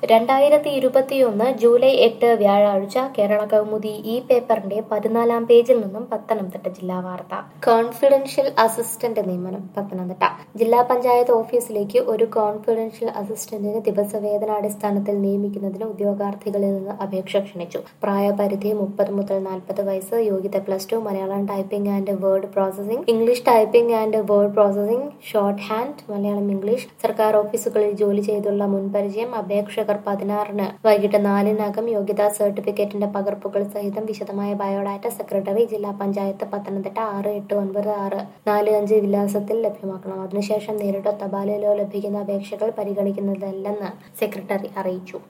2021 July 8 വ്യാഴാഴ്ച കേരള കൗമുദി ഈ പേപ്പറിന്റെ 14-ാം പേജിൽ നിന്നും പത്തനംതിട്ട ജില്ലാ വാർത്ത. കോൺഫിഡൻഷ്യൽ അസിസ്റ്റന്റ് നിയമനം. പത്തനംതിട്ട ജില്ലാ പഞ്ചായത്ത് ഓഫീസിലേക്ക് ഒരു കോൺഫിഡൻഷ്യൽ അസിസ്റ്റന്റിനെ ദിവസവേതനാടിസ്ഥാനത്തിൽ നിയമിക്കുന്നതിന് ഉദ്യോഗാർത്ഥികളിൽ നിന്ന് അപേക്ഷ ക്ഷണിച്ചു. പ്രായപരിധി 30 മുതൽ 40 വയസ്സ്. യോഗ്യത +2. Malayalam typing and word processing, English typing and word processing, shorthand, Malayalam English. സർക്കാർ ഓഫീസുകളിൽ ജോലി ചെയ്തുള്ള മുൻപരിചയം. അപേക്ഷകർ 16-ന് വൈകിട്ട് 4-നകം യോഗ്യതാ സർട്ടിഫിക്കറ്റിന്റെ പകർപ്പുകൾ സഹിതം വിശദമായ ബയോഡാറ്റ സെക്രട്ടറി, ജില്ലാ പഞ്ചായത്ത്, പത്തനംതിട്ട 689645 വിലാസത്തിൽ ലഭ്യമാക്കണം. അതിനുശേഷം നേരിട്ടോ തപാലിലോ ലഭിക്കുന്ന അപേക്ഷകൾ പരിഗണിക്കുന്നതല്ലെന്ന് സെക്രട്ടറി അറിയിച്ചു.